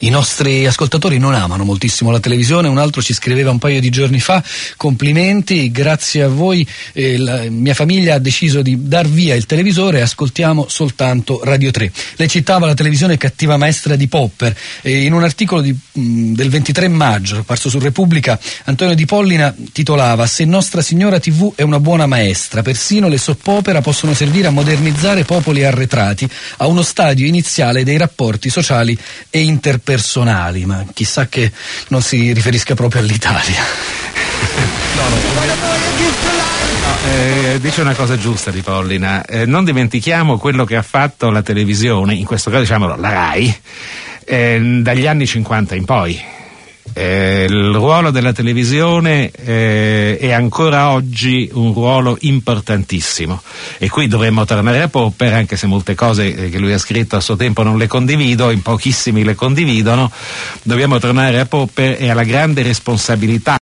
I nostri ascoltatori non amano moltissimo la televisione. Un altro ci scriveva un paio di giorni fa: complimenti, grazie a voi la mia famiglia ha deciso di dar via il televisore e ascoltiamo soltanto Radio 3. Lei citava la televisione cattiva maestra di Popper, in un articolo del 23 maggio apparso su Repubblica, Antonio Di Pollina titolava: se Nostra Signora TV è una buona maestra, persino le soppopera possono servire a modernizzare popoli arretrati a uno stadio iniziale dei rapporti sociali e interpersonali. Ma chissà che non si riferisca proprio all'Italia. Dice una cosa giusta Di Pollina, non dimentichiamo quello che ha fatto la televisione, in questo caso diciamolo la RAI, dagli anni 50 in poi. Il ruolo della televisione è ancora oggi un ruolo importantissimo, e qui dovremmo tornare a Popper, anche se molte cose che lui ha scritto a suo tempo non le condivido, in pochissimi le condividono. Dobbiamo tornare a Popper e alla grande responsabilità